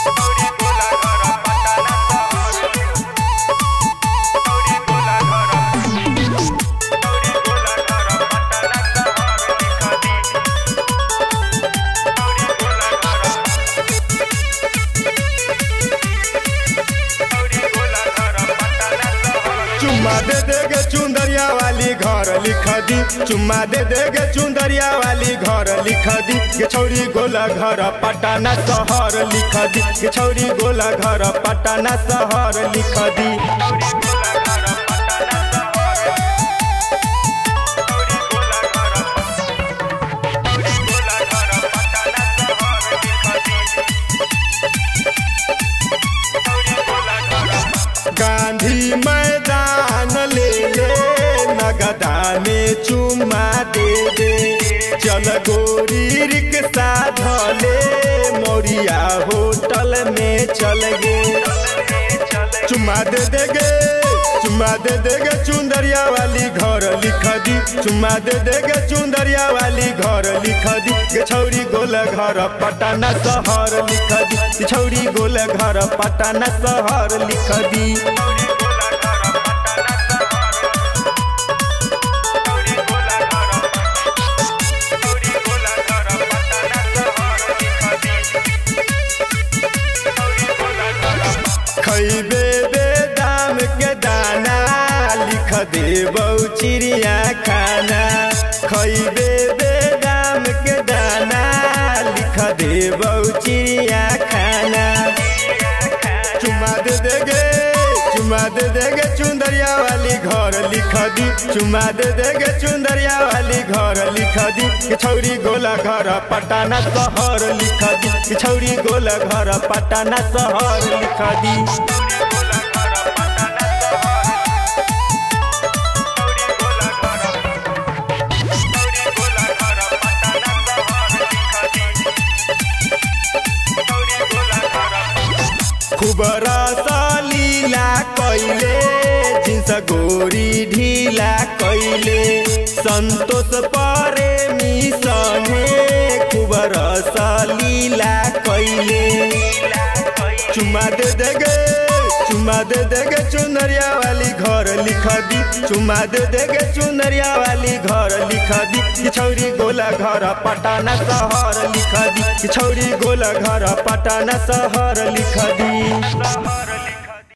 चुम्मा दे देगे चुंदरिया वाली घर लिख दी, चुम्मा दे देगे चुंदरिया वाली घर लिख दी। के छौरी गोला घर पटना शहर लिख दी, के छौरी गोला घर पटना शहर लिख दी। गांधी मैदान ले ले नगदा में चुम्मा दे दे, चल गोरी रिक्शा धले मोरिया होटल में चल गे। चुम्मा दे देगे, चुम्मा दे देगे चुंदरिया वाली घर लिख दी, चुम्मा दे देगे चुंदरिया वाली घर लिख दी। के छौरी गोल घर पटना शहर लिख दी, छौरी गोल घर पटना शहर लिख दी। खैबे बेदाम के दाना लिख देबौ चिड़िया खाना, खैबे बेदाम के दाना लिख देबौ चिड़िया खाना। चुम्मा दे देगे, चुम्मा दे देगे चुंदरिया वाली घर लिख दी, चुम्मा दे देगे चुंदरिया वाली घर लिख दी। छौरी गोला घर पटना शहर लिख दी, छौरी गोला घर पटना शहर लिख दी। खूब रसलीला कैले जिन्स गोरी ढीला कैले, संतोष प्रेमी सने खूब रसलीला कैले। चुम्मा दे देगे, चुम्मा दे देगे चुनरिया वाली घर लिख दी, चुम्मा दे देगे चुनरिया वाली घर लिख दी। छौरी गोला घर पटना शहर लिख दी, छौरी गोला घर पटना शहर लिख दी।